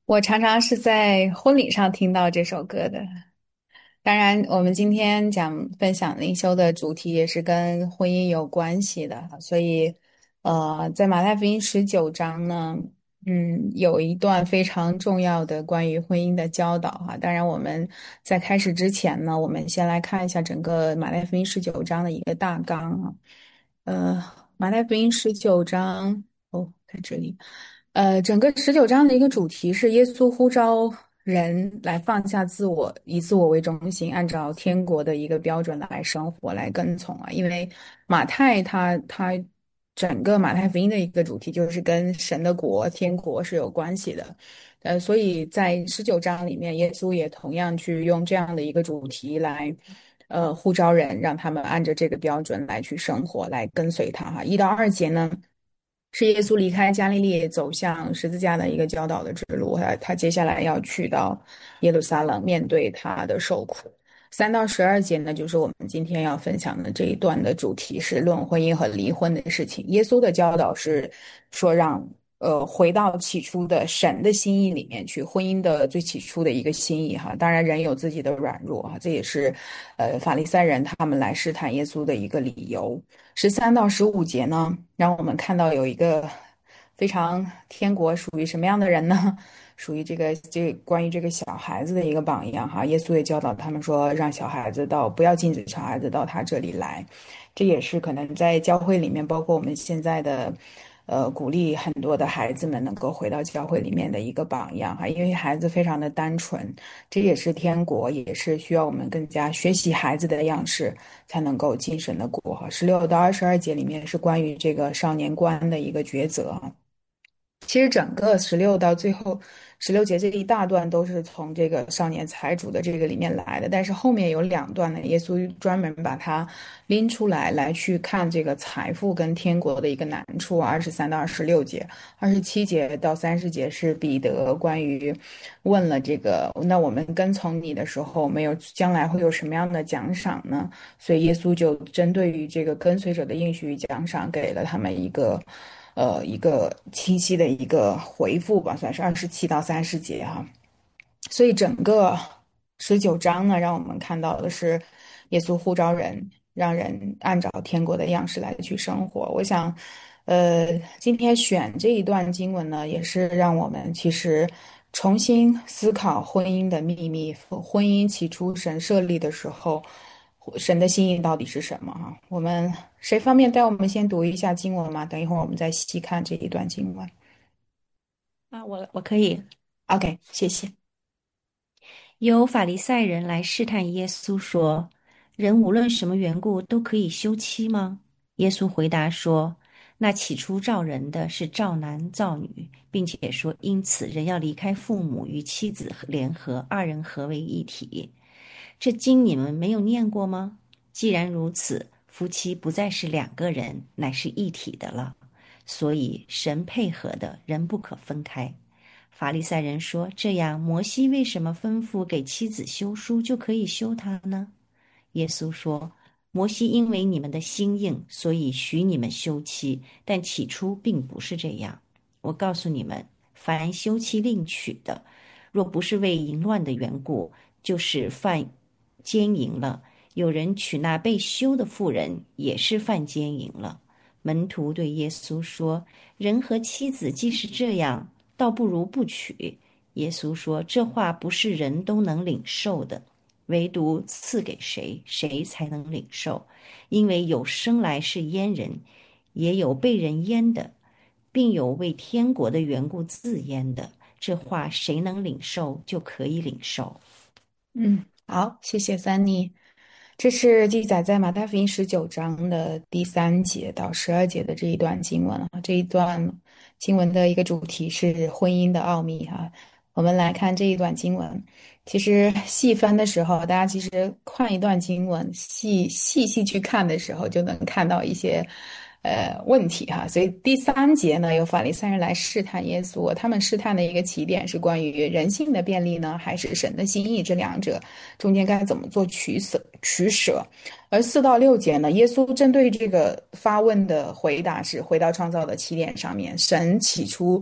我常常是在婚礼上听到这首歌的。当然，我们今天分享灵修的主题也是跟婚姻有关系的，所以，在马太福音19章呢，有一段非常重要的关于婚姻的教导哈。当然，我们在开始之前呢，我们先来看一下整个马太福音十九章的一个大纲啊。呃，马太福音十九章，哦，在这里。整个十九章的一个主题是耶稣呼召人来放下自我，以自我为中心，按照天国的一个标准来生活，来跟从啊。因为马太他整个马太福音的一个主题就是跟神的国、天国是有关系的。所以在十九章里面，耶稣也同样去用这样的一个主题来，呼召人，让他们按照这个标准来去生活，来跟随他哈。1到2节呢，是耶稣离开加利利走向十字架的一个教导的之路，他接下来要去到耶路撒冷面对他的受苦。3到12节呢，就是我们今天要分享的这一段的主题是论婚姻和离婚的事情。耶稣的教导是说让回到起初的神的心意里面去，婚姻的最起初的一个心意哈。当然人有自己的软弱哈，这也是法利赛人他们来试探耶稣的一个理由。13到15节呢，让我们看到有一个非常天国属于什么样的人呢？属于关于这个小孩子的一个榜样哈。耶稣也教导他们说，让小孩子不要禁止小孩子到他这里来。这也是可能在教会里面，包括我们现在的，鼓励很多的孩子们能够回到教会里面的一个榜样哈。因为孩子非常的单纯，这也是天国，也是需要我们更加学习孩子的样式，才能够进神的国哈。16到22节里面是关于这个少年观的一个抉择哈。其实整个16到最后16节这一大段都是从这个少年财主的这个里面来的，但是后面有2段呢，耶稣专门把它拎出来，来去看这个财富跟天国的一个难处啊。23到26节27节到30节是彼得关于问了这个，那我们跟从你的时候，将来会有什么样的奖赏呢？所以耶稣就针对于这个跟随者的应许与奖赏，给了他们一个清晰的一个回复吧，算是27到30节哈。所以整个19章呢，让我们看到的是耶稣呼召人，让人按照天国的样式来去生活。我想，今天选这一段经文呢，也是让我们其实重新思考婚姻的秘密。婚姻起初神设立的时候，神的心意到底是什么？哈，我们谁方便带我们先读一下经文吗？等一会儿我们再细看这一段经文。 我可以。 OK，谢谢。 有法利赛人来试探耶稣说：“人无论什么缘故都可以休妻吗？”耶稣回答说：“那起初造人的是造男造女，并且说，因此人要离开父母与妻子联合，二人合为一体。这经你们没有念过吗？既然如此，夫妻不再是两个人，乃是一体的了。所以神配合的人不可分开。”法利赛人说：“这样，摩西为什么吩咐给妻子休书，就可以休她呢？”耶稣说：“摩西因为你们的心硬，所以许你们休妻，但起初并不是这样。我告诉你们，凡休妻另娶的，若不是为淫乱的缘故，就是犯奸淫了。有人娶那被休的妇人，也是犯奸淫了。”门徒对耶稣说：“人和妻子既是这样，倒不如不娶。”耶稣说：“这话不是人都能领受的，唯独赐给谁，谁才能领受。因为有生来是阉人，也有被人阉的，并有为天国的缘故自阉的。这话谁能领受，就可以领受。” 好，谢谢三妮。这是记载在马太福音19章的第3节到12节的这一段经文啊。这一段经文的一个主题是婚姻的奥秘哈。我们来看这一段经文，其实细分的时候，大家其实看一段经文，细去看的时候，就能看到一些问题哈。所以第3节呢，有法利赛人来试探耶稣，他们试探的一个起点是关于人性的便利呢，还是神的心意，这两者中间该怎么做取舍。而4到6节呢，耶稣针对这个发问的回答是回到创造的起点上面，神起初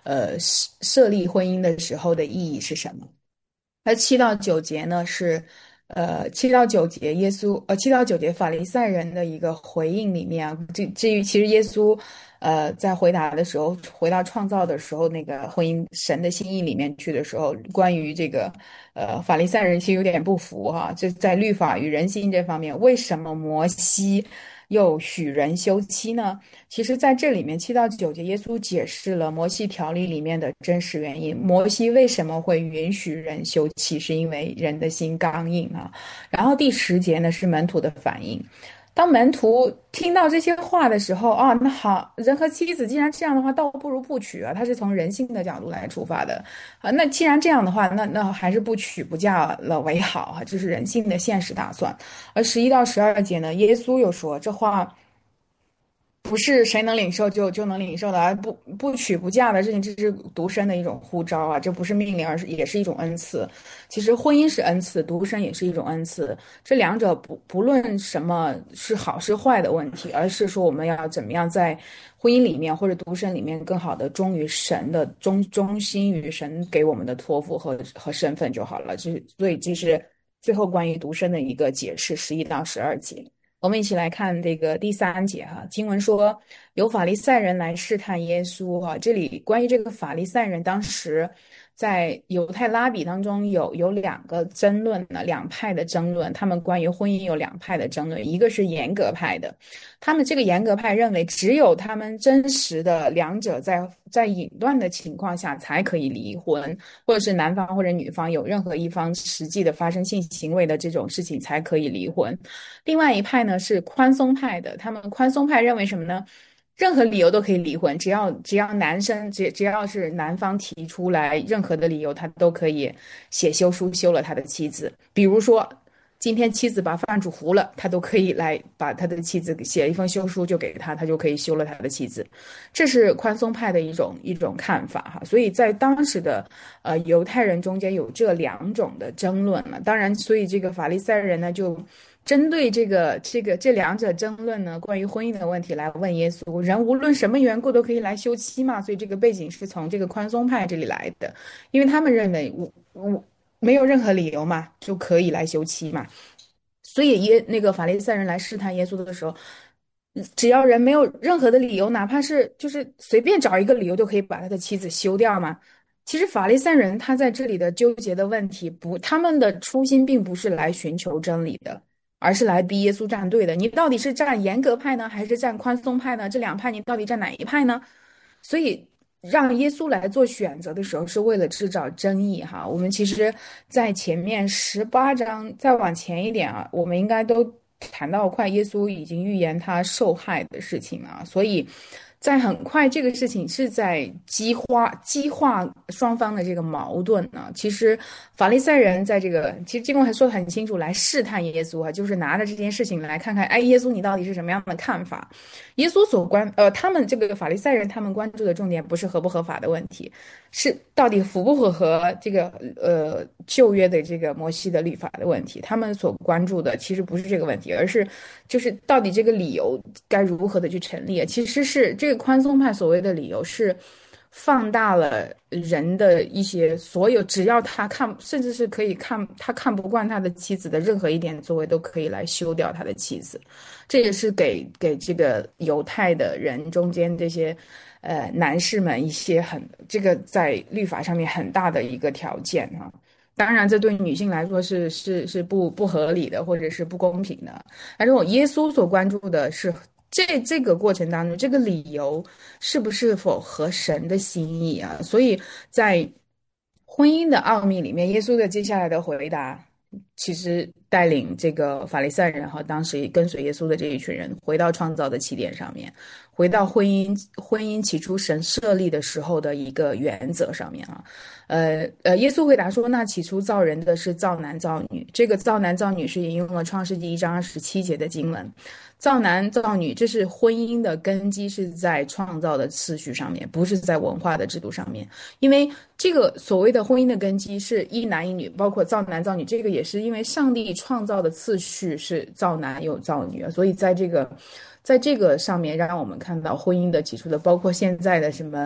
设立婚姻的时候的意义是什么。那7到9节呢是，7到9节法利赛人的一个回应里面啊，至于其实耶稣，在回答的时候，回到创造的时候，那个婚姻神的心意里面去的时候，关于这个，法利赛人其实有点不服哈，就在律法与人心这方面，为什么摩西又许人休妻呢？其实，在这里面7到9节，耶稣解释了摩西条例里面的真实原因。摩西为什么会允许人休妻，是因为人的心刚硬啊。然后第10节呢是门徒的反应。当门徒听到这些话的时候，啊，那好，人和妻子既然这样的话，倒不如不娶啊。他是从人性的角度来出发的啊。那既然这样的话，那还是不娶不嫁了为好啊，这是人性的现实打算。而11到12节呢，耶稣又说这话。不是谁能领受就能领受的，而不娶不嫁的事情，这是独身的一种呼召啊，这不是命令，而是也是一种恩赐。其实婚姻是恩赐，独身也是一种恩赐。这两者不论什么是好是坏的问题，而是说我们要怎么样在婚姻里面或者独身里面更好的忠于神的忠心于神给我们的托付和身份就好了。所以这是最后关于独身的一个解释，11到12节。我们一起来看这个第3节哈，经文说有法利赛人来试探耶稣哈，这里关于这个法利赛人，当时在犹太拉比当中有两个争论呢，两派的争论，他们关于婚姻有两派的争论，一个是严格派的，他们这个严格派认为只有他们真实的两者在淫乱的情况下才可以离婚，或者是男方或者女方有任何一方实际的发生性行为的这种事情才可以离婚。另外一派呢是宽松派的，他们宽松派认为什么呢？任何理由都可以离婚，只要男生只要是男方提出来任何的理由，他都可以写休书休了他的妻子。比如说，今天妻子把饭煮糊了，他都可以来把他的妻子写一封休书就给他，他就可以休了他的妻子。这是宽松派的一种看法哈。所以在当时的犹太人中间有这两种的争论了。当然，所以这个法利赛人呢就针对这两者争论呢，关于婚姻的问题来问耶稣：人无论什么缘故都可以来休妻嘛？所以这个背景是从这个宽松派这里来的，因为他们认为我没有任何理由嘛，就可以来休妻嘛。所以那个法利赛人来试探耶稣的时候，只要人没有任何的理由，哪怕是就是随便找一个理由，就可以把他的妻子休掉吗？其实法利赛人他在这里的纠结的问题不，他们的初心并不是来寻求真理的，而是来逼耶稣站队的。你到底是站严格派呢，还是站宽松派呢？这两派你到底站哪一派呢？所以让耶稣来做选择的时候，是为了制造争议哈。我们其实，在前面18章再往前一点啊，我们应该都谈到快，耶稣已经预言他受害的事情啊，所以。在很快，这个事情是在激化双方的这个矛盾呢。其实法利赛人在这个，其实经文还说的很清楚，来试探耶稣啊，就是拿着这件事情来看看，哎，耶稣你到底是什么样的看法？耶稣他们这个法利赛人，他们关注的重点不是合不合法的问题，是到底符不符合这个旧约的这个摩西的律法的问题。他们所关注的其实不是这个问题，而是就是到底这个理由该如何的去成立。其实是这个宽松派所谓的理由是放大了人的一些所有，只要他看，甚至是可以看他看不惯他的妻子的任何一点作为，都可以来休掉他的妻子。这也是给这个犹太的人中间这些男士们一些这个在律法上面很大的一个条件哈。当然，这对女性来说是不合理的，或者是不公平的。而我耶稣所关注的是这个过程当中，这个理由是否合神的心意啊？所以在婚姻的奥秘里面，耶稣的接下来的回答，其实带领这个法利赛人和当时跟随耶稣的这一群人，回到创造的起点上面，回到婚姻起初神设立的时候的一个原则上面啊。耶稣回答说：“那起初造人的是造男造女，这个造男造女是引用了创世纪1章27节的经文。造男造女，这是婚姻的根基，是在创造的次序上面，不是在文化的制度上面。因为这个所谓的婚姻的根基是一男一女，包括造男造女，这个也是因为上帝创造的次序是造男又造女啊，所以在这个上面，让我们看到婚姻的起初的，包括现在的什么。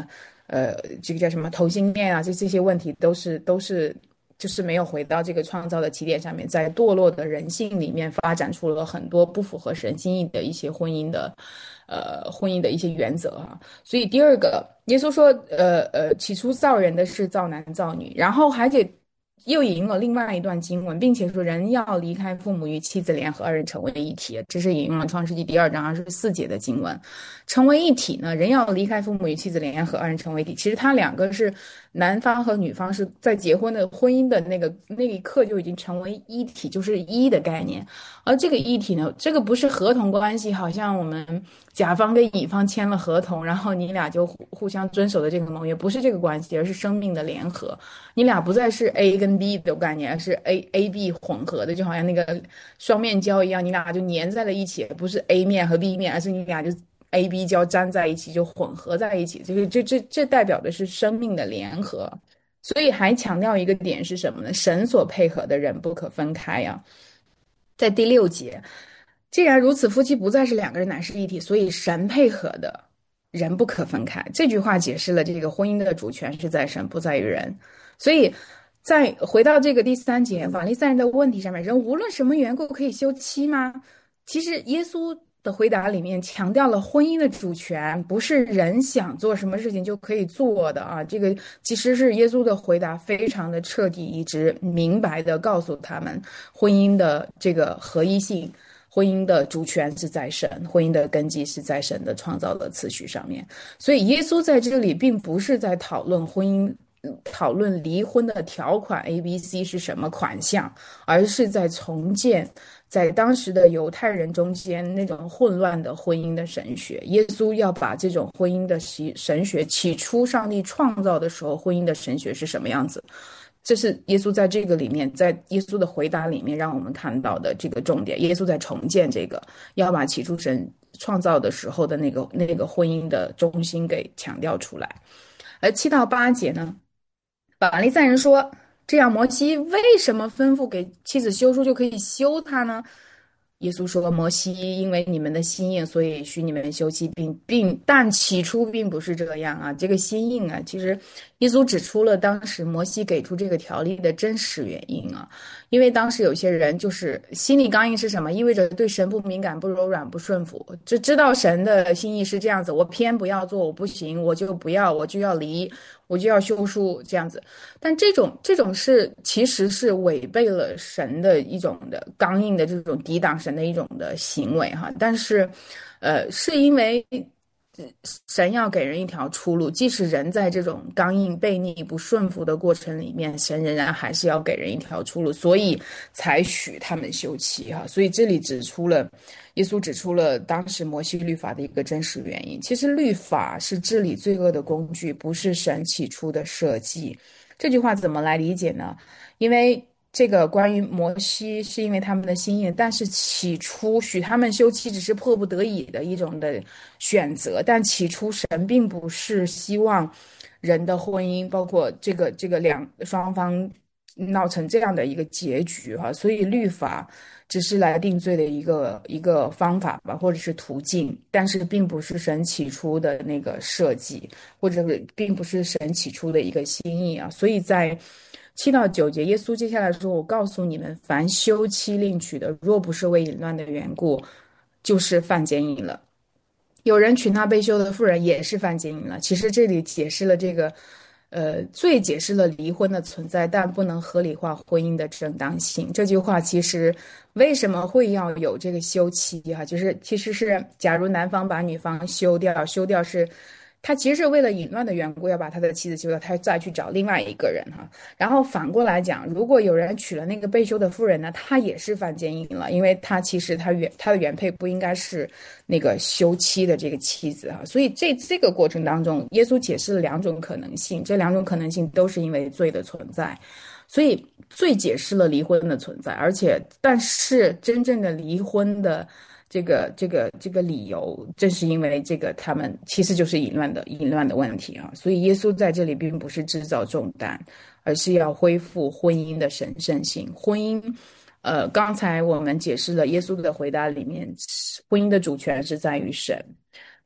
这个叫什么同性恋啊，这些问题都是就是没有回到这个创造的起点上面，在堕落的人性里面发展出了很多不符合神心意的一些婚姻的一些原则啊。所以第二个，耶稣说，起初造人的是造男造女，然后还得又引了另外一段经文，并且说人要离开父母与妻子联合，二人成为一体。这是引用了创世纪第2章24节的经文。成为一体呢，人要离开父母与妻子联合，二人成为一体。其实他两个是男方和女方是在结婚的婚姻的那一刻就已经成为一体，就是一的概念。而这个一体呢，这个不是合同关系，好像我们甲方跟乙方签了合同，然后你俩就互相遵守的这个盟约，不是这个关系，而是生命的联合。你俩不再是 A 跟 B 的概念，而是 A B 混合的，就好像那个双面胶一样，你俩就粘在了一起，不是 A 面和 B 面，而是你俩就 A、B 胶粘在一起，就混合在一起。这代表的是生命的联合。所以还强调一个点是什么呢？神所配合的人不可分开呀、在第6节，既然如此，夫妻不再是两个人，乃是一体，所以神配合的人不可分开。这句话解释了这个婚姻的主权是在神，不在于人。所以，再回到这个第3节，法利赛人的问题上面，人无论什么缘故可以休妻吗？其实耶稣的回答里面强调了婚姻的主权，不是人想做什么事情就可以做的啊。这个其实是耶稣的回答非常的彻底，一直明白的告诉他们，婚姻的这个合一性。婚姻的主权是在神，婚姻的根基是在神的创造的次序上面。所以耶稣在这里并不是在讨论婚姻。讨论离婚的条款 A、B、C 是什么款项，而是在重建在当时的犹太人中间那种混乱的婚姻的神学。耶稣要把这种婚姻的神学，起初上帝创造的时候婚姻的神学是什么样子，这是耶稣在这个里面，在耶稣的回答里面让我们看到的这个重点。耶稣在重建这个，要把起初神创造的时候的那个婚姻的中心给强调出来。而7到8节呢，法利赛人说：“这样，摩西为什么吩咐给妻子休书就可以休她呢？”耶稣说：“摩西因为你们的心硬，所以许你们休妻，但起初并不是这样啊。这个心硬啊，其实耶稣指出了当时摩西给出这个条例的真实原因啊。因为当时有些人就是心理刚硬是什么？意味着对神不敏感、不柔软、不顺服，就知道神的心意是这样子，我偏不要做，我不行，我就不要，我就要离。”我就要休书这样子。但这种是其实是违背了神的一种的刚硬的这种抵挡神的一种的行为哈。但是，是因为神要给人一条出路，即使人在这种刚硬、悖逆、不顺服的过程里面，神仍然还是要给人一条出路，所以才许他们休妻哈。所以这里耶稣指出了当时摩西律法的一个真实原因。其实律法是治理罪恶的工具，不是神起初的设计。这句话怎么来理解呢？因为这个关于摩西是因为他们的心意，但是起初许他们休妻只是迫不得已的一种的选择，但起初神并不是希望人的婚姻，包括这个双方闹成这样的一个结局哈。所以律法只是来定罪的一个方法吧，或者是途径，但是并不是神起初的那个设计，或者并不是神起初的一个心意啊。所以在7到9节，耶稣接下来说：“我告诉你们，凡休妻另娶的，若不是为淫乱的缘故，就是犯奸淫了。有人娶那被休的妇人，也是犯奸淫了。”其实这里解释了这个，最解释了离婚的存在，但不能合理化婚姻的正当性。这句话其实为什么会要有这个休妻哈，就是其实是假如男方把女方休掉，休掉是。他其实是为了淫乱的缘故，要把他的妻子休掉，他再去找另外一个人哈。然后反过来讲，如果有人娶了那个被休的妇人呢，他也是犯奸淫了，因为他其实他的原配不应该是那个休妻的这个妻子哈。所以这个过程当中，耶稣解释了两种可能性，这两种可能性都是因为罪的存在。所以罪解释了离婚的存在，但是真正的离婚的这个理由，正是因为这个他们其实就是淫乱的问题啊。所以耶稣在这里并不是制造重担，而是要恢复婚姻的神圣性。婚姻，刚才我们解释了耶稣的回答里面，婚姻的主权是在于神。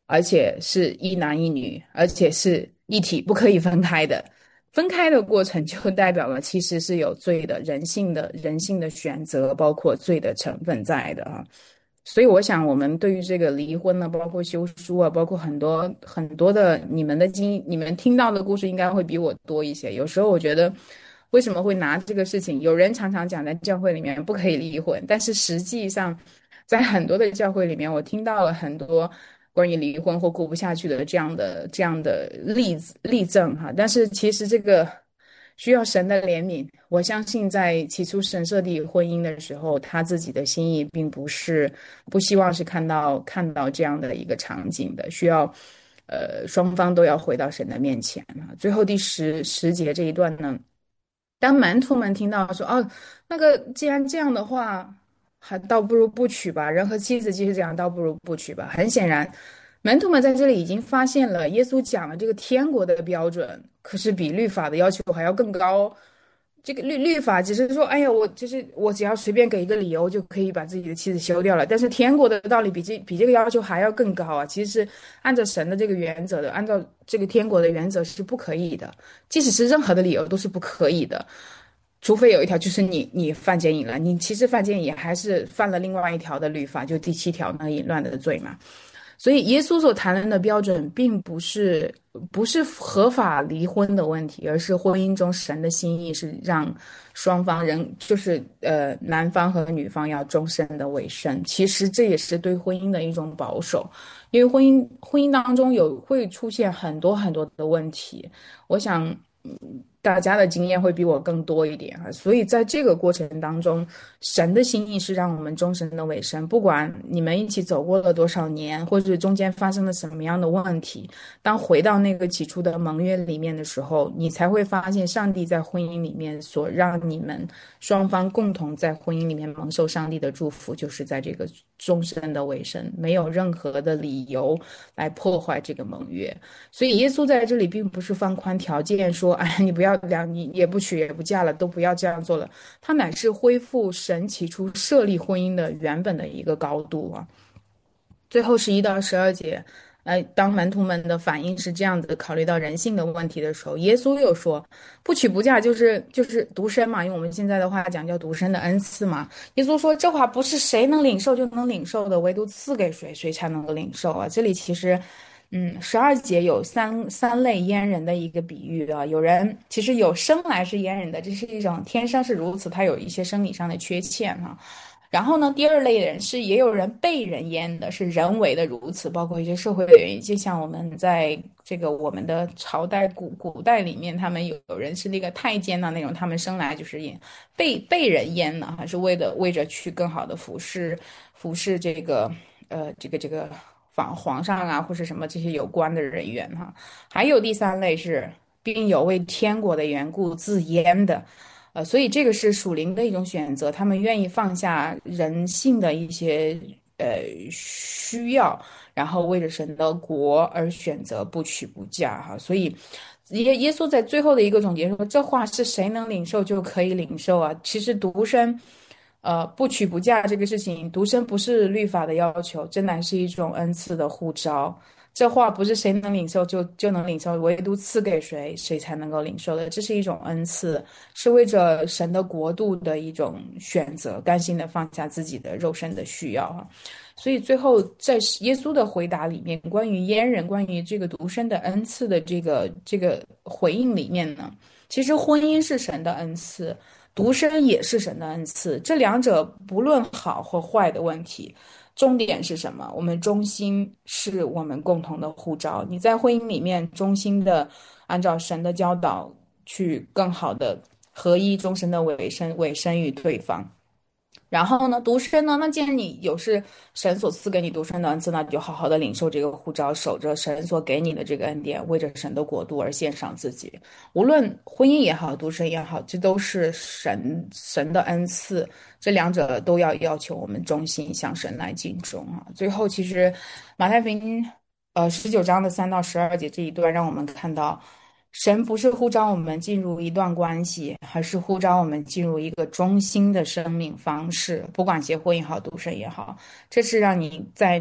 而且是一男一女，而且是一体，不可以分开的。分开的过程就代表了其实是有罪的，人性的选择，包括罪的成分在的啊。所以我想，我们对于这个离婚呢，包括休书啊，包括很多很多的你们听到的故事，应该会比我多一些。有时候我觉得，为什么会拿这个事情？有人常常讲在教会里面不可以离婚，但是实际上，在很多的教会里面，我听到了很多关于离婚或过不下去的这样的例证哈。但是其实这个需要神的怜悯。我相信在起初神设立婚姻的时候，他自己的心意并不希望是看到这样的一个场景的，需要双方都要回到神的面前啊。最后第十节这一段呢。当门徒们听到说，哦，那个既然这样的话，还倒不如不娶吧。人和妻子既是这样，倒不如不娶吧。很显然，门徒们在这里已经发现了耶稣讲了这个天国的标准，可是比律法的要求还要更高。这个律法只是说，哎呀，我只要随便给一个理由就可以把自己的妻子休掉了。但是天国的道理比这个要求还要更高啊！其实是按照神的这个原则的，按照这个天国的原则是不可以的。即使是任何的理由都是不可以的，除非有一条就是你犯奸淫了，你其实犯奸淫还是犯了另外一条的律法，就第7条那个淫乱的罪嘛。所以耶稣所谈论的标准，并不是合法离婚的问题，而是婚姻中神的心意是让双方人，就是男方和女方要终身的委身。其实这也是对婚姻的一种保守，因为婚姻当中会出现很多很多的问题。我想，大家的经验会比我更多一点啊，所以在这个过程当中，神的心意是让我们终身的委身，不管你们一起走过了多少年，或者中间发生了什么样的问题，当回到那个起初的盟约里面的时候，你才会发现上帝在婚姻里面所让你们双方共同在婚姻里面蒙受上帝的祝福，就是在这个终身的委身，没有任何的理由来破坏这个盟约。所以耶稣在这里并不是放宽条件说，哎，你不要你也不娶也不嫁了，都不要这样做了。他乃是恢复神起初设立婚姻的原本的一个高度啊。最后11到12节，当门徒们的反应是这样子，考虑到人性的问题的时候，耶稣又说，不娶不嫁就是独身嘛，用我们现在的话讲叫独身的恩赐嘛。耶稣说这话不是谁能领受就能领受的，唯独赐给谁，谁才能够领受啊。这里其实。12节有三类阉人的一个比喻啊，有人其实有生来是阉人的，这是一种天生是如此，他有一些生理上的缺陷哈、然后呢，第二类人是也有人被人阉的，是人为的如此，包括一些社会的原因，就像我们在这个我们的朝代古代里面，他们有人是那个太监呐、那种，他们生来就是被人阉的，还是为着去更好的服侍这个皇上啊，或是什么这些有关的人员哈。还有第三类是，并有为天国的缘故自阉的。所以这个是属灵的一种选择，他们愿意放下人性的一些需要，然后为了神的国而选择不娶不嫁哈。所以耶稣在最后的一个总结说：“这话是谁能领受就可以领受啊。”其实独身，不娶不嫁这个事情，独身不是律法的要求，真乃是一种恩赐的呼召。这话不是谁能领受就能领受，唯独赐给谁，谁才能够领受的。这是一种恩赐，是为着神的国度的一种选择，甘心的放下自己的肉身的需要啊。所以最后在耶稣的回答里面，关于阉人，关于这个独身的恩赐的这个回应里面呢，其实婚姻是神的恩赐，独身也是神的恩赐，这两者不论好或坏的问题。重点是什么？我们忠心是我们共同的护照。你在婚姻里面忠心的按照神的教导去更好的合一终身的委身于对方。然后呢，独身呢？那既然你是神所赐给你独身的恩赐，那你就好好的领受这个护照，守着神所给你的这个恩典，为着神的国度而献上自己。无论婚姻也好，独身也好，这都是神的恩赐，这两者都要求我们忠心向神来尽忠啊。最后，其实马太福音19章的3到12节这一段，让我们看到。神不是呼召我们进入一段关系，而是呼召我们进入一个中心的生命方式，不管结婚也好，独身也好，这是让你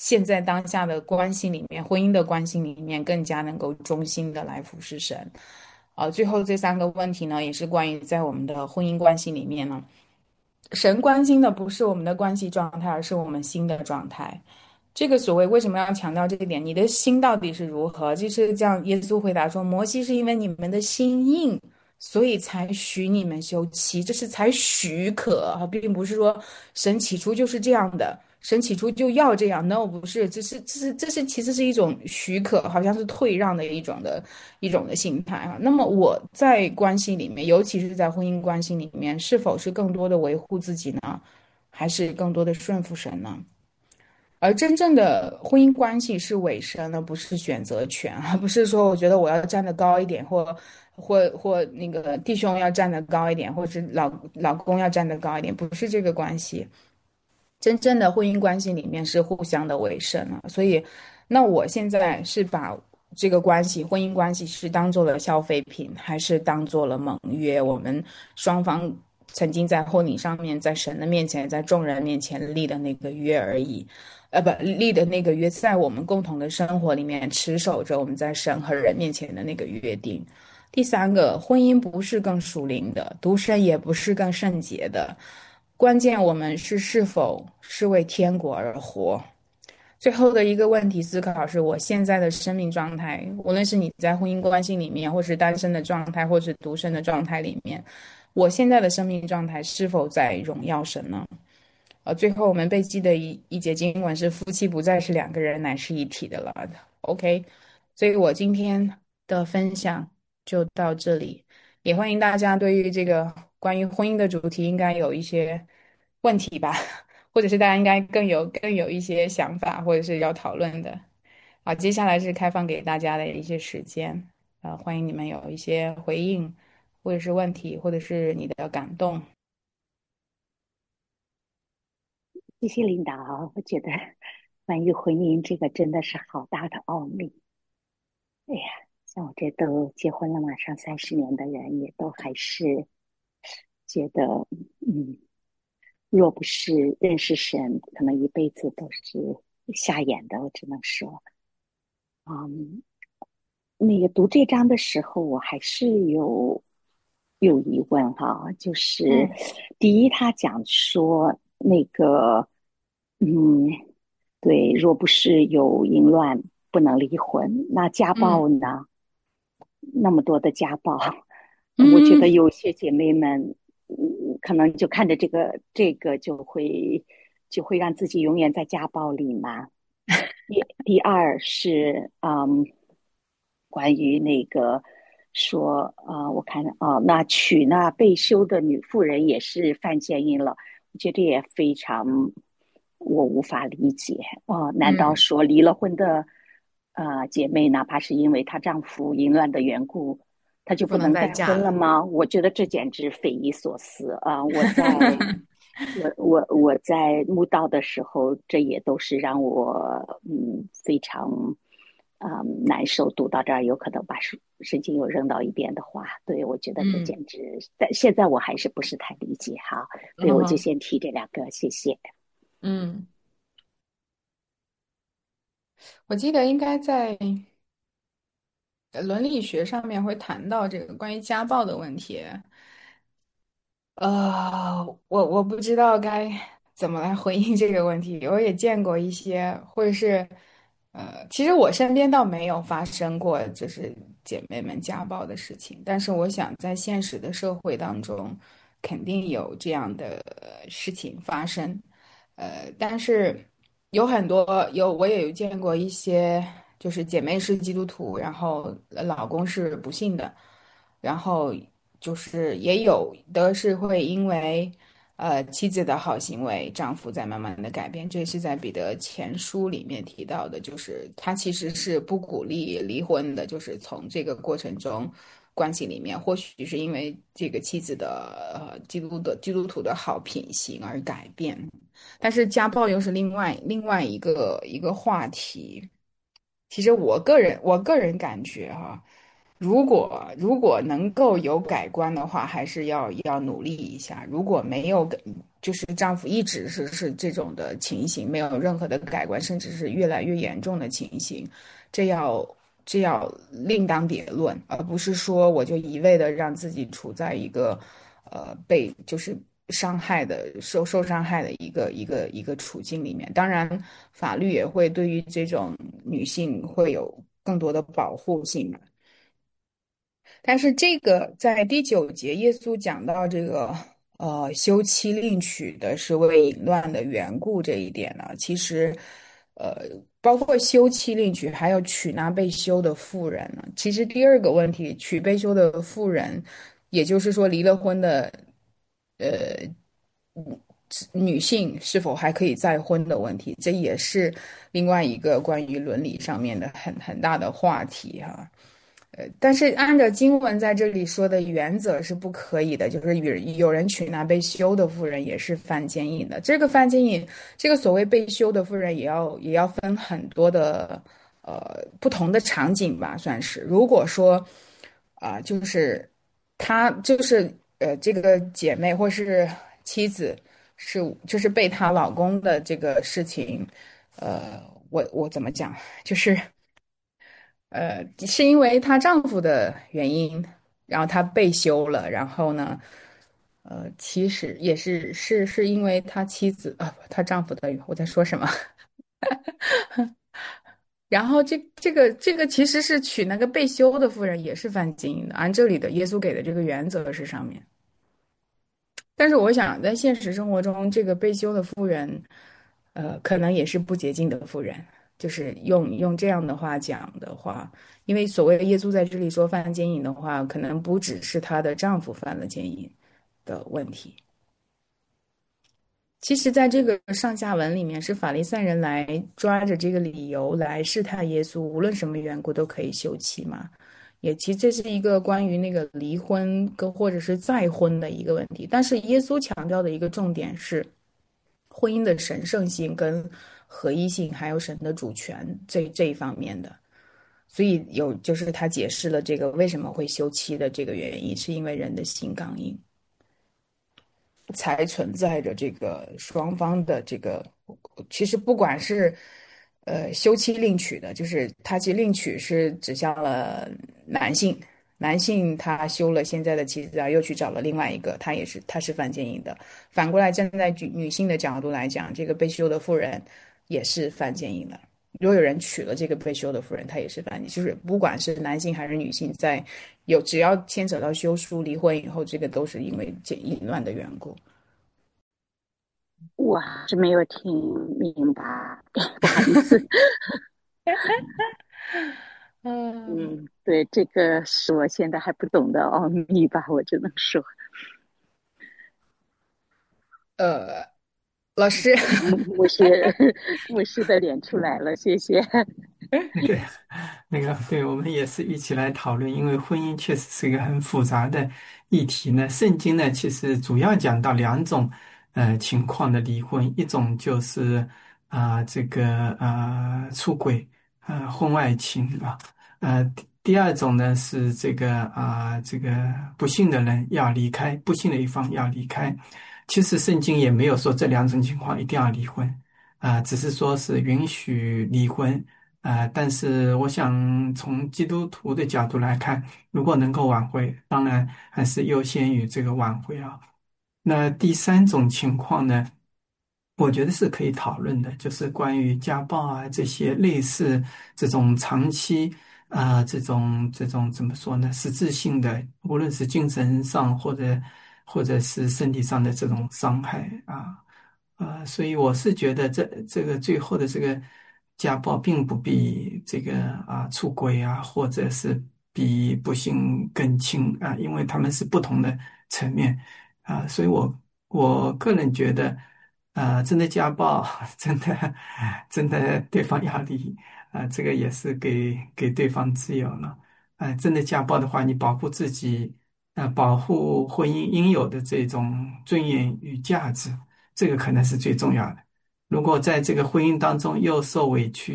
现在当下的关系里面，婚姻的关系里面，更加能够忠心的来服侍神。最后这三个问题呢，也是关于在我们的婚姻关系里面呢，神关心的不是我们的关系状态，而是我们心的状态。这个所谓为什么要强调这一点？你的心到底是如何？就是这样，耶稣回答说：摩西是因为你们的心硬，所以才许你们休妻，这是才许可啊，并不是说神起初就是这样的，神起初就要这样。No，不是，这是其实是一种许可，好像是退让的一种的心态啊。那么我在关系里面，尤其是在婚姻关系里面，是否是更多的维护自己呢，还是更多的顺服神呢？而真正的婚姻关系是委身而不是选择权，而不是说我觉得我要站得高一点，或那个弟兄要站得高一点，或者是老公要站得高一点，不是这个关系。真正的婚姻关系里面是互相的委身啊，所以，那我现在是把这个关系，婚姻关系是当做了消费品，还是当做了盟约？我们双方曾经在婚礼上面，在神的面前，在众人面前立的那个约而已，不，立的那个约，在我们共同的生活里面持守着我们在神和人面前的那个约定。第三个，婚姻不是更属灵的，独身也不是更圣洁的，关键我们是否是为天国而活。最后的一个问题思考是我现在的生命状态，无论是你在婚姻关系里面，或是单身的状态，或是独身的状态里面，我现在的生命状态是否在荣耀神呢？最后我们被记的一节经文是夫妻不再是两个人，乃是一体的了。OK，所以我今天的分享就到这里，也欢迎大家对于这个关于婚姻的主题应该有一些问题吧，或者是大家应该更有一些想法，或者是要讨论的。好，接下来是开放给大家的一些时间，欢迎你们有一些回应，或者是问题，或者是你的感动。 谢谢领导，我觉得关于婚姻这个真的是好大的奥秘。哎呀，像我这都结婚了马上30年的人，也都还是觉得，嗯，若不是认识神，可能一辈子都是瞎眼的。我只能说，嗯，那个读这章的时候，我还是有疑问哈，就是嗯第一，他讲说那个，嗯，对，若不是有淫乱，不能离婚。那家嗯暴呢？那么多的家暴，我觉得嗯， 有些姐妹们，可能就看着这个就会让自己永远在家暴里嘛。第二是，关于那个说，我看那娶那被休的女妇人也是犯奸淫了，我觉得也非常，我无法理解难道嗯， 说离了婚的姐妹，哪怕是因为她丈夫淫乱的缘故，她就不能不能再再嫁了。 婚了吗？我觉得这简直匪夷所思啊！我在墓道的时候，这也都是让我非常难受。读到这儿，有可能把圣经又扔到一边的话，对我觉得这嗯简直，但现在我还是不是太理解哈。对，我就嗯先提这两个，谢谢。 嗯，我记得应该在伦理学上面会谈到这个关于家暴的问题。我不知道该怎么来回应这个问题。我也见过一些，或者是，其实我身边倒没有发生过就是姐妹们家暴的事情，但是我想在现实的社会当中，肯定有这样的事情发生。但是有很多我也有见过一些，就是姐妹是基督徒，然后老公是不信的。然后就是也有的是会因为妻子的好行为，丈夫在慢慢的改变，这也是在彼得前书里面提到的，就是他其实是不鼓励离婚的，就是从这个过程中。关系里面，或许是因为这个妻子的基督徒的好品行而改变，但是家暴又是另外一个话题。其实我个人感觉哈，如果能够有改观的话，还是要努力一下。如果没有就是丈夫一直是这种的情形，没有任何的改观，甚至是越来越严重的情形，这要这要另当别论，而不是说我就一味的让自己处在一个被就是伤害的受伤害的一个处境里面。当然，法律也会对于这种女性会有更多的保护性嘛。但是这个在第9节，耶稣讲到这个休妻另娶的是为淫乱的缘故这一点呢，其实呃包括休妻另娶，还有娶那被休的妇人呢。其实第二个问题，娶被休的妇人，也就是说离了婚的呃女性是否还可以再婚的问题，这也是另外一个关于伦理上面的很大的话题哈。但是按照经文在这里说的原则是不可以的，就是有人娶那被休的妇人也是犯奸淫的。这个犯奸淫，这个所谓被休的妇人也要分很多的不同的场景吧，算是。如果说就是她就是这个姐妹或是妻子就是被她老公的这个事情，我怎么讲，就是。是因为她丈夫的原因，然后她被休了，然后呢，其实也是因为她妻子她丈夫的，我在说什么？然后这个其实是娶那个被休的妇人也是犯奸淫的，按这里的耶稣给的这个原则是上面。但是我想，在现实生活中，这个被休的妇人，可能也是不洁净的妇人。就是用这样的话讲的话，因为所谓的耶稣在这里说犯奸淫的话，可能不只是她的丈夫犯了奸淫的问题。其实，在这个上下文里面，是法利赛人来抓着这个理由来试探耶稣，无论什么缘故都可以休妻嘛。也其实这是一个关于那个离婚跟或者是再婚的一个问题。但是耶稣强调的一个重点是婚姻的神圣性跟合一性，还有神的主权这一方面的。所以就是他解释了这个为什么会休妻的这个原因，是因为人的心刚硬。才存在着这个双方的这个，其实不管是休妻另娶的，就是他其实另娶是指向了男性，男性他休了现在的妻子啊，又去找了另外一个，他是犯奸淫的。反过来站在女性的角度来讲，这个被休的妇人也是犯奸淫的。如果有人娶了这个被休的妇人，他也是犯奸，就是不管是男性还是女性，只要牵扯到休书、离婚以后，这个都是因为淫乱的缘故。 我还是没有听明白，不好意思。 嗯， 嗯，对，这个是我现在还不懂的奥秘吧，我只能说。 呃，老师， 牧师牧师的脸出来了，谢谢。 对，对，我们也是一起来讨论，因为婚姻确实是一个很复杂的议题呢。圣经呢，其实主要讲到两种情况的离婚，一种就是这个出轨婚外情啊，第二种呢是这个不幸的人要离开，不幸的一方要离开。其实圣经也没有说这两种情况一定要离婚只是说是允许离婚。但是我想从基督徒的角度来看，如果能够挽回，当然还是优先于这个挽回啊。那第三种情况呢，我觉得是可以讨论的，就是关于家暴这些类似这种长期这种怎么说呢，实质性的，无论是精神上或者是身体上的这种伤害所以我是觉得这个最后的这个家暴并不比这个出轨或者是比不幸更轻因为他们是不同的层面所以我个人觉得真的家暴真的对方要离这个也是给对方自由了真的家暴的话，你保护自己保护婚姻应有的这种尊严与价值。这个可能是最重要的。如果在这个婚姻当中又受委屈，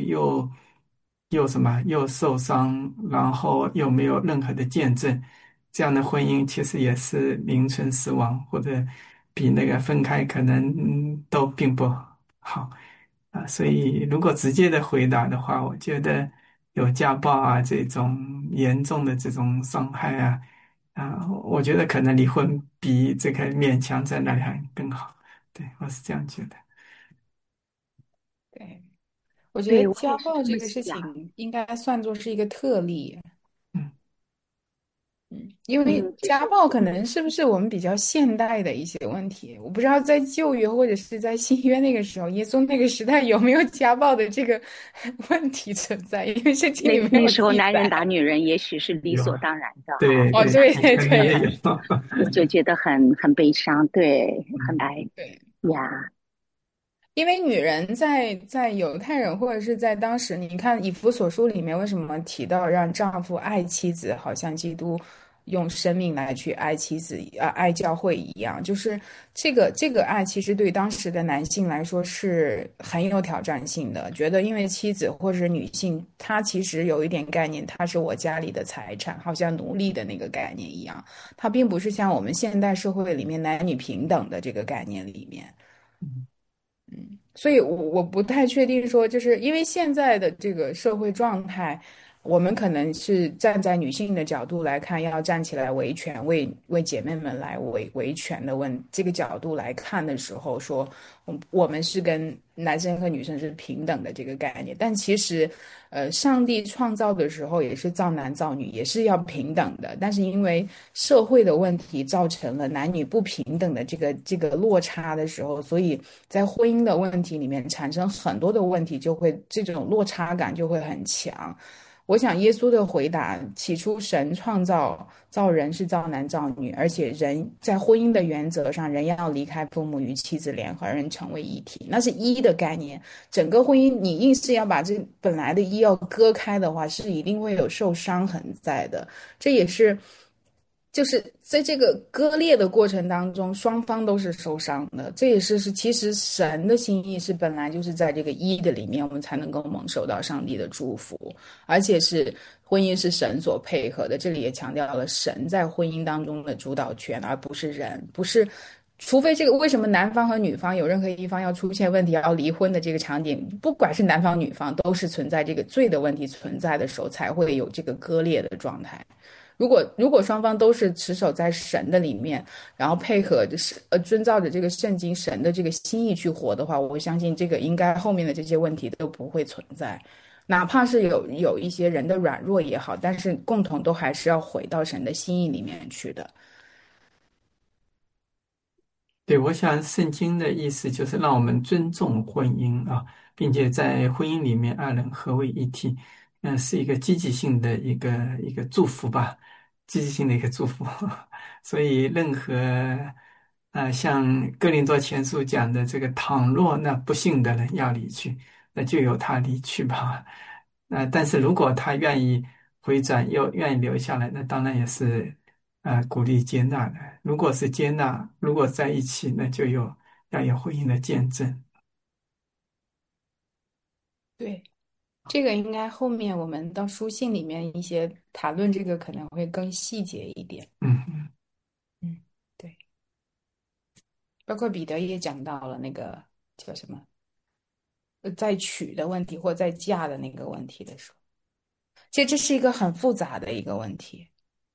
又受伤，然后又没有任何的见证，这样的婚姻其实也是名存实亡，或者比那个分开可能都并不好所以如果直接的回答的话，我觉得有家暴啊这种严重的这种伤害我觉得可能离婚比这个勉强在那里还更好。对，我是这样觉得。 对，我觉得对，我也家是这么暴这个事想。 情应该算作是一个特例。 嗯。 因为这是家暴可能是不是我们比较现代的一些问题？我不知道在旧约或者是在新约那个时候，耶稣那个时代有没有家暴的这个问题存在？因为圣经里没有那时候男人打记载。 女人也许是理有啊， 所当然的哈， 哦， 我对对， 对想对对肯定也有。 我就觉得很悲伤，对，很嗯。 哀对。 呀。 因为女人在犹太人或者是在当时，你看以弗所书里面为什么提到让丈夫爱妻子，好像基督用生命来去爱妻子爱教会一样，就是这个爱其实对当时的男性来说是很有挑战性的，觉得因为妻子或者是女性，她其实有一点概念，她是我家里的财产，好像奴隶的那个概念一样，她并不是像我们现代社会里面男女平等的这个概念里面。所以我不太确定说，就是因为现在的这个社会状态，我们可能是站在女性的角度来看，要站起来维权，为姐妹们来维权的这个角度来看的时候，说我们是跟男生和女生是平等的这个概念，但其实，上帝创造的时候也是造男造女，也是要平等的，但是因为社会的问题造成了男女不平等的这个落差的时候，所以在婚姻的问题里面产生很多的问题，就会这种落差感就会很强。我想耶稣的回答，起初神造人是造男造女，而且人在婚姻的原则上，人要离开父母与妻子联合，二人成为一体，那是一的概念。整个婚姻你硬是要把这本来的一要割开的话，是一定会有受伤痕在的。这也是就是在这个割裂的过程当中，双方都是受伤的。这也是其实神的心意是本来就是在这个一的里面，我们才能够蒙受到上帝的祝福，而且是婚姻是神所配合的。这里也强调了神在婚姻当中的主导权，而不是人，不是。除非这个为什么男方和女方有任何一方要出现问题要离婚的这个场景，不管是男方女方，都是存在这个罪的问题存在的时候，才会有这个割裂的状态。如果双方都是持守在神的里面，然后配合就是遵照着这个圣经神的这个心意去活的话，我相信这个应该后面的这些问题都不会存在。哪怕是有一些人的软弱也好，但是共同都还是要回到神的心意里面去的。 对，我想圣经的意思就是让我们尊重婚姻并且在婚姻里面二人合为一体，是一个积极性的一个祝福吧，积极性的一个祝福。所以任何像哥林多前书讲的这个，倘若那不幸的人要离去，那就由他离去吧。但是如果他愿意回转，又愿意留下来，那当然也是鼓励接纳的。如果是接纳，如果在一起，那就要有婚姻的见证。 对，这个应该后面我们到书信里面一些谈论这个可能会更细节一点。 嗯。 嗯，对，包括彼得也讲到了那个叫什么，在娶的问题或在嫁的那个问题的时候，其实这是一个很复杂的一个问题。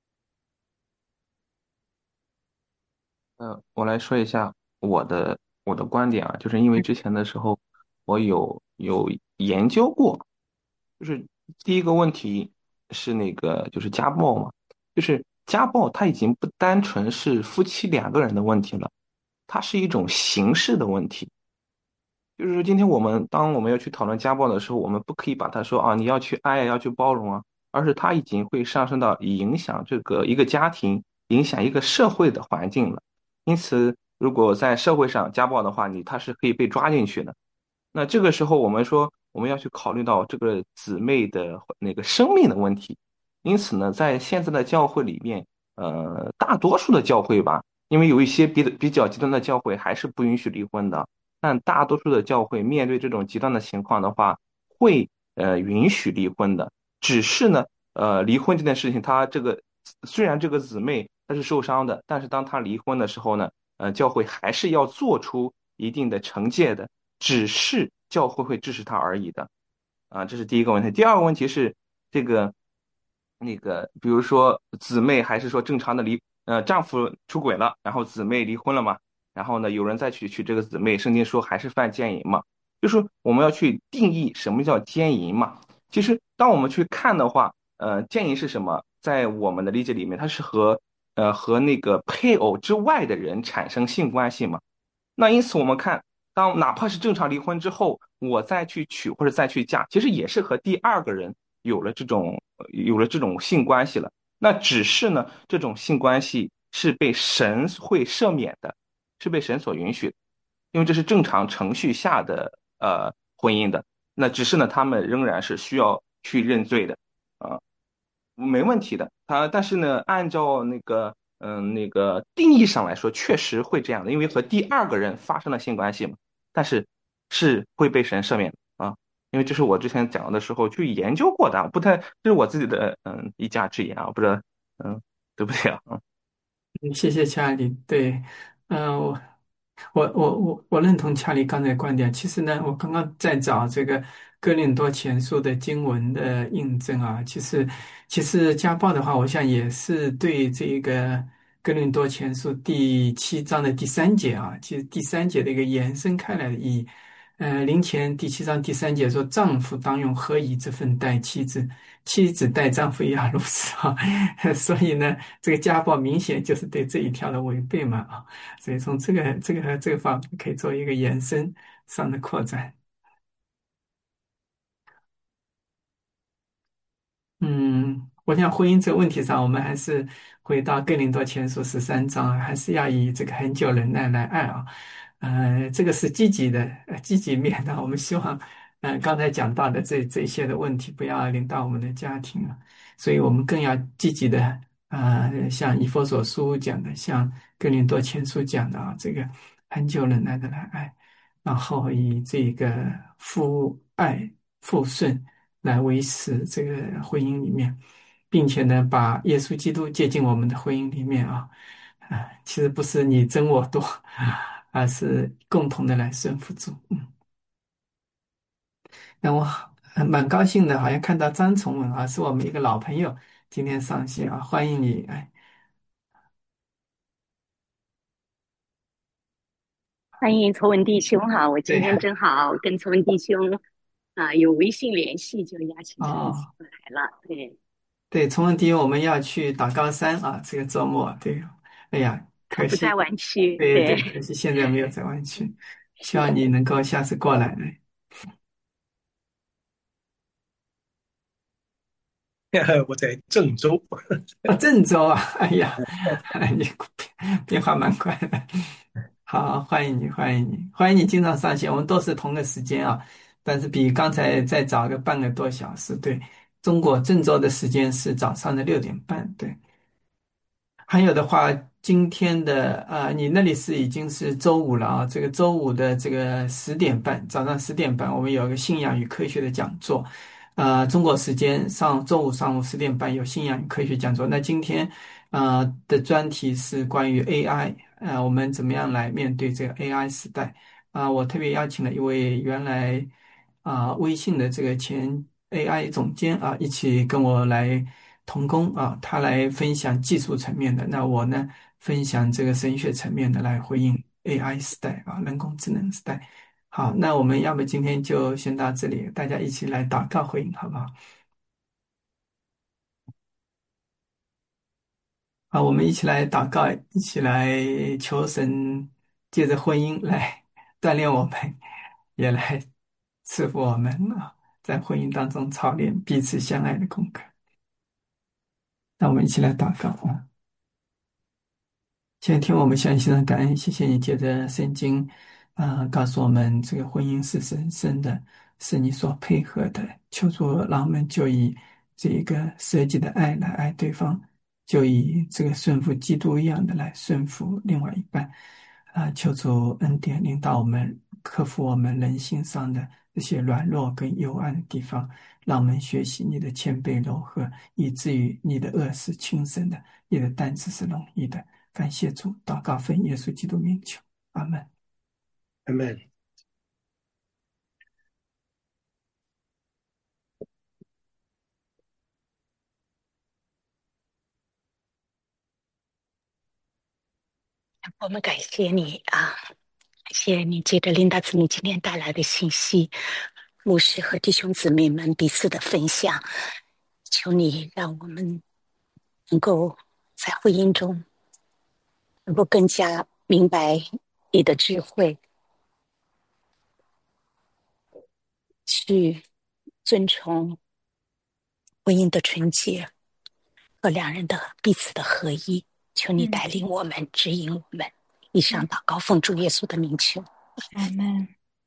我来说一下我的观点啊，就是因为之前的时候我有研究过，就是第一个问题是那个就是家暴嘛，就是家暴它已经不单纯是夫妻两个人的问题了，它是一种形式的问题。就是说，今天当我们要去讨论家暴的时候，我们不可以把它说啊，你要去爱，要去包容啊，而是它已经会上升到影响这个一个家庭、影响一个社会的环境了。因此，如果在社会上家暴的话，它是可以被抓进去的。那这个时候，我们说我们要去考虑到这个姊妹的那个生命的问题。因此呢，在现在的教会里面，大多数的教会吧，因为有一些比较极端的教会还是不允许离婚的。但大多数的教会面对这种极端的情况的话，会允许离婚的。只是呢，离婚这件事情，他这个虽然这个姊妹她是受伤的，但是当她离婚的时候呢， 教会还是要做出一定的惩戒的，只是教会会支持他而已的。这是第一个问题。第二个问题是这个比如说姊妹还是说正常的丈夫出轨了，然后姊妹离婚了嘛，然后呢有人再去娶这个姊妹，圣经说还是犯奸淫嘛，就是说我们要去定义什么叫奸淫嘛。其实当我们去看的话，奸淫是什么？在我们的理解里面，它是和那个配偶之外的人产生性关系嘛。那因此我们看，哪怕是正常离婚之后，我再去娶或者再去嫁，其实也是和第二个人有了这种性关系了。那只是呢，这种性关系是被神会赦免的，是被神所允许的，因为这是正常程序下的婚姻的。那只是呢，他们仍然是需要去认罪的。啊、没问题的。但是呢，按照那个定义上来说，确实会这样的，因为和第二个人发生了性关系嘛，但是是会被神赦免的啊。因为这是我之前讲的时候去研究过的啊，不太，这是我自己的一家之言啊，我不知道嗯对不对啊？ 谢谢查理。对，我我认同查理刚才的观点。其实呢，我刚刚在找这个哥林多前书的经文的印证啊。其实家暴的话，我想也是对这个哥林多前书第7章的第3节啊，其实第3节的一个延伸开来的意义。林前第7章第3节说：“丈夫当用合宜之分待妻子，妻子待丈夫也要如此啊。所以呢，这个家暴明显就是对这一条的违背嘛啊。所以从这个方面可以做一个延伸上的扩展。我想婚姻这个问题上，我们还是回到哥林多前书13章啊，还是要以这个恒久忍耐来爱啊。这个是积极的，积极面的。我们希望，刚才讲到的这些的问题不要临到我们的家庭啊，所以我们更要积极的，像以弗所书讲的，像哥林多前书讲的啊，这个恒久忍耐的来爱，然后以这个父爱父顺来维持这个婚姻里面，并且呢，把耶稣基督接进我们的婚姻里面啊。其实不是你争我夺，而是共同的来顺服主。那我蛮高兴的，好像看到张崇文啊，是我们一个老朋友，今天上线啊，欢迎你。哎， 欢迎曹文弟兄哈，我今对， 天正好跟曹文弟兄有微信联系，就邀请他一起哦， 过来了。对， 对，崇文迪，我们要去打高山啊，这个周末，对，哎呀，可惜， 他不在湾区，对， 对对，可惜现在没有在湾区，希望你能够下次过来。 我在郑州。 郑州啊，哎呀，你变化蛮快的。好，欢迎你，欢迎你，欢迎你经常上线。我们都是同个时间啊，但是比刚才再早个半个多小时。对，中国郑州的时间是早上的6点半。对。还有的话，今天的你那里是已经是周五了啊。这个周五的这个十点半，早上10点半，我们有一个信仰与科学的讲座。中国时间周五上午10点半有信仰与科学讲座。那今天的专题是关于 AI，我们怎么样来面对这个 AI 时代我特别邀请了一位原来微信的这个前 AI 总监一起跟我来同工他来分享技术层面的，那我呢分享这个神学层面的来回应 AI 时代人工智能时代。好，那我们要不今天就先到这里，大家一起来祷告回应，好不好？好，我们一起来祷告，一起来求神借着婚姻来锻炼我们，也来赐福我们在婚姻当中操练彼此相爱的功课。那我们一起来祷告前天我们向你献上感恩，谢谢你借着圣经告诉我们这个婚姻是神圣的，是你所配合的。求主让我们就以这个舍己的爱来爱对方，就以这个顺服基督一样的来顺服另外一半求主恩典领导我们，克服我们人性上的这些软弱跟幽暗的地方，让我们学习你的谦卑柔和，以至于你的恶是轻省的，你的担子是容易的。 感谢主，祷告奉耶稣基督名求，阿门。 Amen。 我们感谢你啊，感谢你借着琳达子女今天带来的信息，牧师和弟兄姊妹们彼此的分享，求你让我们能够在婚姻中能够更加明白你的智慧，去尊崇婚姻的纯洁和两人的彼此的合一。求你嗯带领我们，指引我们。以上嗯， 祷告，奉主耶稣的名求。 阿门。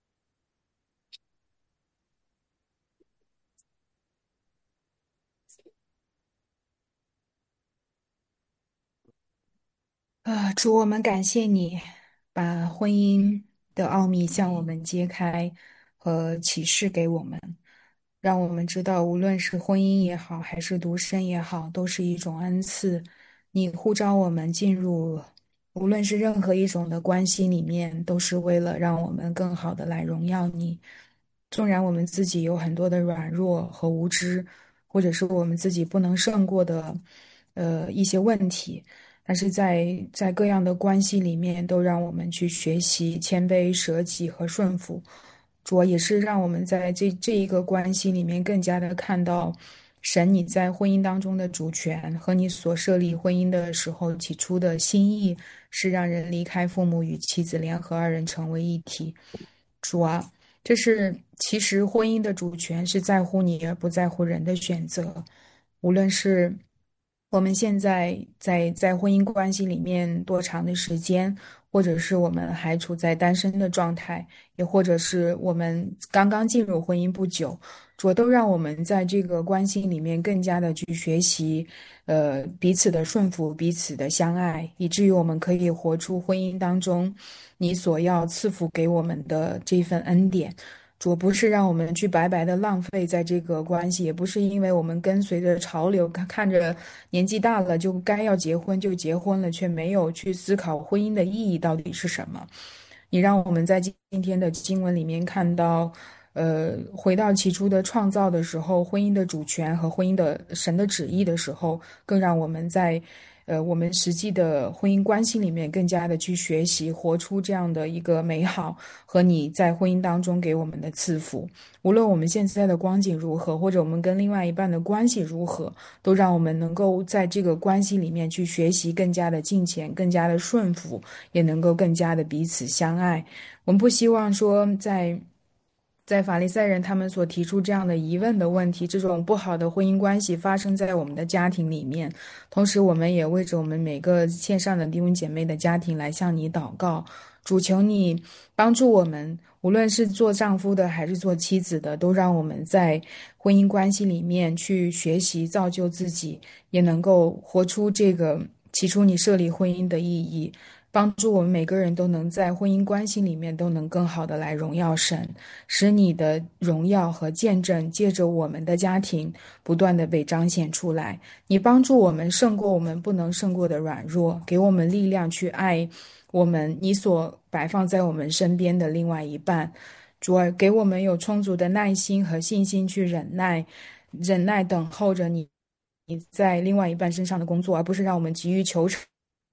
主，我们感谢你，把婚姻的奥秘向我们揭开和启示给我们，让我们知道，无论是婚姻也好，还是独身也好，都是一种恩赐。你呼召我们进入，无论是任何一种的关系里面，都是为了让我们更好的来荣耀你。纵然我们自己有很多的软弱和无知，或者是我们自己不能胜过的，一些问题。但是在各样的关系里面，都让我们去学习谦卑、舍己和顺服。主要也是让我们在这一个关系里面更加的看到神你在婚姻当中的主权和你所设立婚姻的时候起初的心意，是让人离开父母与妻子联合二人成为一体。主啊，这是其实婚姻的主权是在乎你而不在乎人的选择。无论是我们现在在婚姻关系里面多长的时间，或者是我们还处在单身的状态，也或者是我们刚刚进入婚姻不久，主都让我们在这个关系里面更加的去学习，彼此的顺服，彼此的相爱，以至于我们可以活出婚姻当中你所要赐福给我们的这份恩典。主不是让我们去白白的浪费在这个关系，也不是因为我们跟随着潮流，看着年纪大了就该要结婚就结婚了，却没有去思考婚姻的意义到底是什么。你让我们在今天的经文里面看到，回到起初的创造的时候，婚姻的主权和婚姻的神的旨意的时候，更让我们在我们实际的婚姻关系里面更加的去学习，活出这样的一个美好和你在婚姻当中给我们的赐福。无论我们现在的光景如何，或者我们跟另外一半的关系如何，都让我们能够在这个关系里面去学习更加的敬虔，更加的顺服，也能够更加的彼此相爱。我们不希望说在法利赛人他们所提出这样的疑问的问题，这种不好的婚姻关系发生在我们的家庭里面。同时，我们也为着我们每个线上的弟兄姐妹的家庭来向你祷告，主求你帮助我们，无论是做丈夫的还是做妻子的，都让我们在婚姻关系里面去学习造就自己，也能够活出这个起初你设立婚姻的意义。帮助我们每个人都能在婚姻关系里面都能更好的来荣耀神，使你的荣耀和见证借着我们的家庭不断的被彰显出来。你帮助我们胜过我们不能胜过的软弱，给我们力量去爱我们你所摆放在我们身边的另外一半。主啊，给我们有充足的耐心和信心去忍耐等候着你在另外一半身上的工作，而不是让我们急于求成。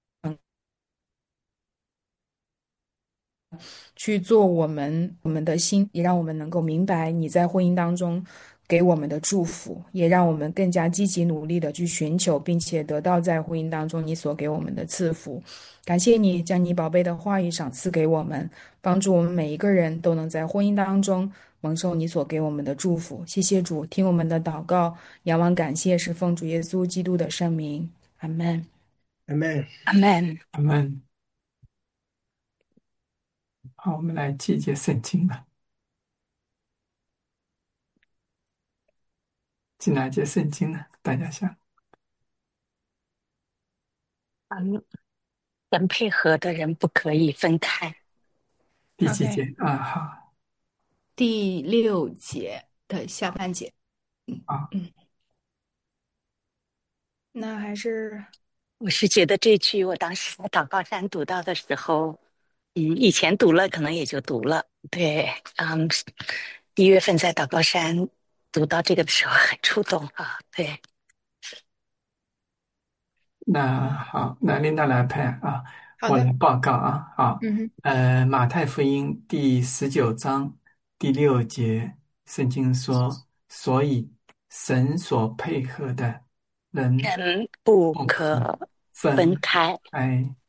去做我们的心，也让我们能够明白你在婚姻当中给我们的祝福，也让我们更加积极努力的去寻求，并且得到在婚姻当中你所给我们的赐福。感谢你将你宝贝的话语赏赐给我们，帮助我们每一个人都能在婚姻当中蒙受你所给我们的祝福。谢谢主，听我们的祷告，仰望感谢是奉主耶稣基督的圣名，阿门。 Amen。 阿门。 阿门。好，我们来季节圣经吧。记哪节圣经呢？大家想， 嗯，跟配合的人不可以分开。 第几 OK， 节啊？好第6节的下半节。 啊， 嗯，那还是我是觉得这句我当时在祷告山读到的时候，以前读了可能也就读了，对，1月份在祷告山读到这个的时候很触动啊，对， 那好，那琳达来拍啊， 好的。 我来报告啊。好， 嗯哼。 马太福音第19章第6节，圣经说，所以神所配合的人人不不可可分分开。 开。